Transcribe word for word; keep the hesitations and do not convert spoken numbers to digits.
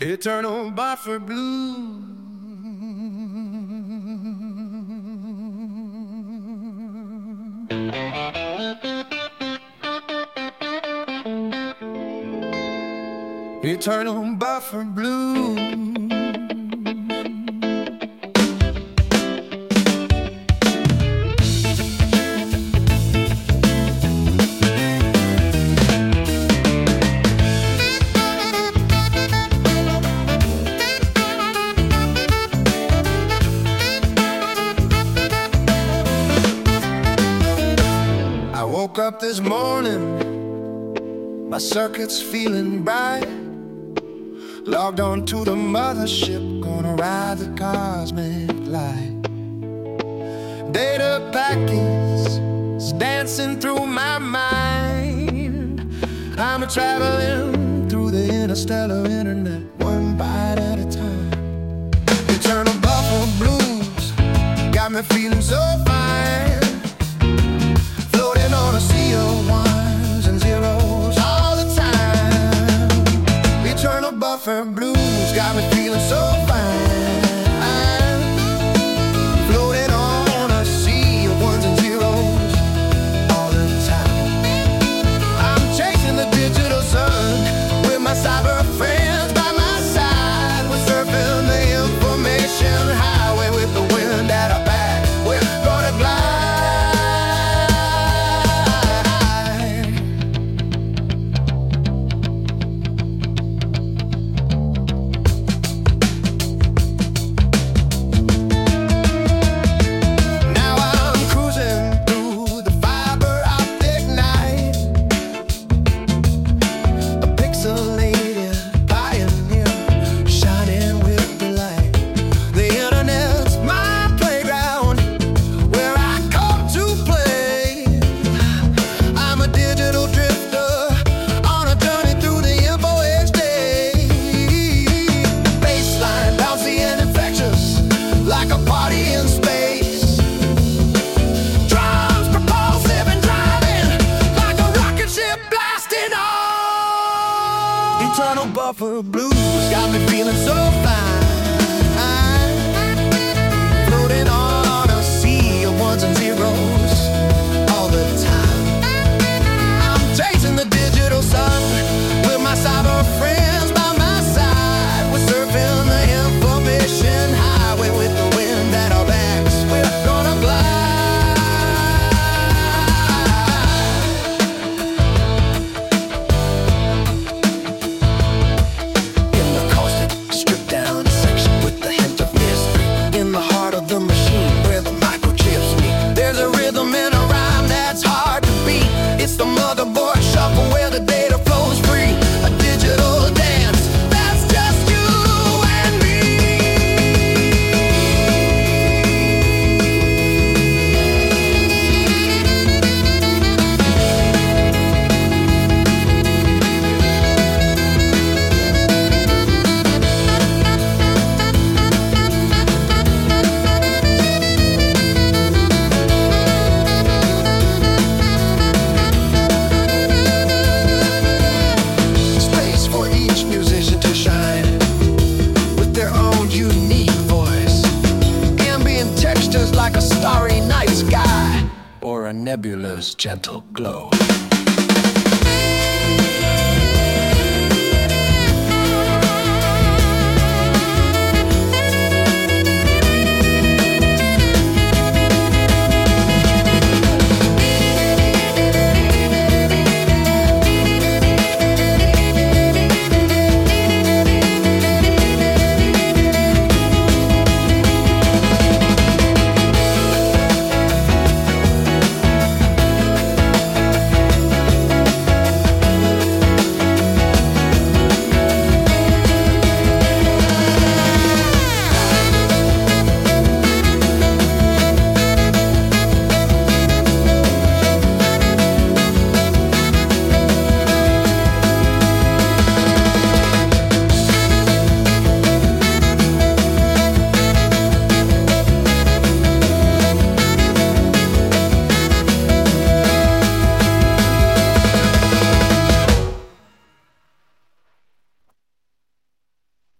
Eternal buffer blue. Eternal buffer blue. I woke up this morning, my circuit's feeling bright. Logged on to the mothership, gonna ride the cosmic light. Data packets is dancing through my mind. I'm traveling through the interstellar internet, one bite at a time. Eternal buffer blues got me feeling so fine. Floating on a sea of ones and zeros all the time. Eternal buffer blues got me feeling so fine. Floating on a sea of ones and zeros all the time. I'm chasing the digital sun with my cyber friends by my side. We're surfing the information highway with the wind at our back. We're gonna glide. Eternal buffer blues got me feeling so fine. Floating on a sea of ones and zeros all the time. I'm chasing the digital sun with my cyber friends by my side. We're surfing the information highway with the wind at our backs. We're gonna glide. It's the motherboard shuffle where the data flows free. A digital dance that's just you and me. Like a starry night sky or a nebulous gentle glow.